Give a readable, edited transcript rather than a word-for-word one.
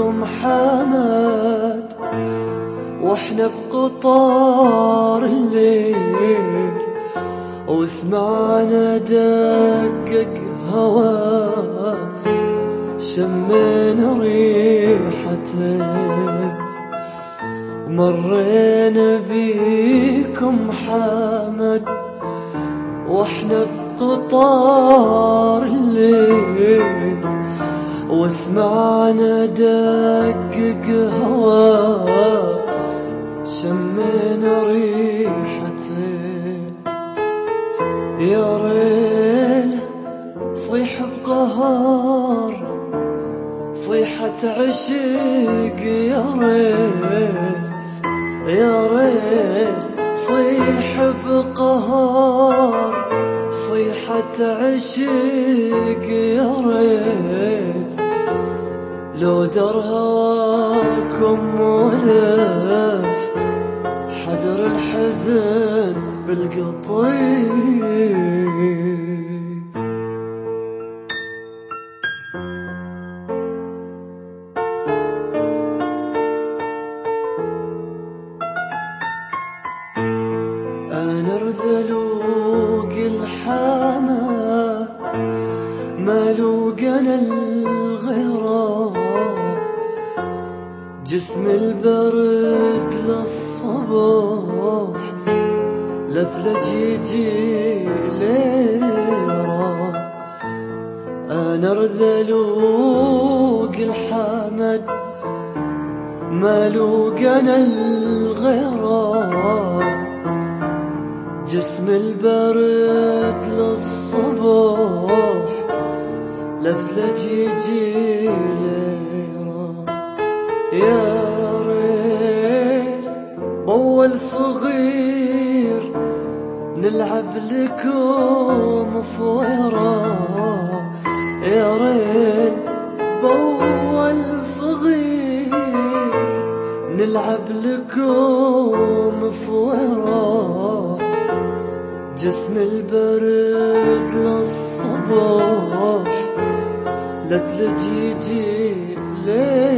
بيكم حمد واحنا بقطار الليل، وسمعنا دقق هوا شمينا ريحته، ومرينا بيكم حمد واحنا بقطار الليل، وسمعنا دقق هوا شمينا ريحته. يا ريل صيح بقهر صيحة عشق، يا ريل يا ريل صيح بقهر صيحة عشق، يا ريل لو در هواكم ولف حدر الحزن بالقطيف. أنا رذلوق الحما مالوق أنا الغرام، جسم البرد للصباح لثلج يجي ليرة. أنا رذلوق الحمد مالوق أنا الغرام، جسم البرد للصباح لثلج يجي ليرة. يا ريل بول صغير نلعب لكم فويرة، يا ريل بول صغير نلعب لكم فويرة، جسم البرد للصباح لثلج يجي ليه.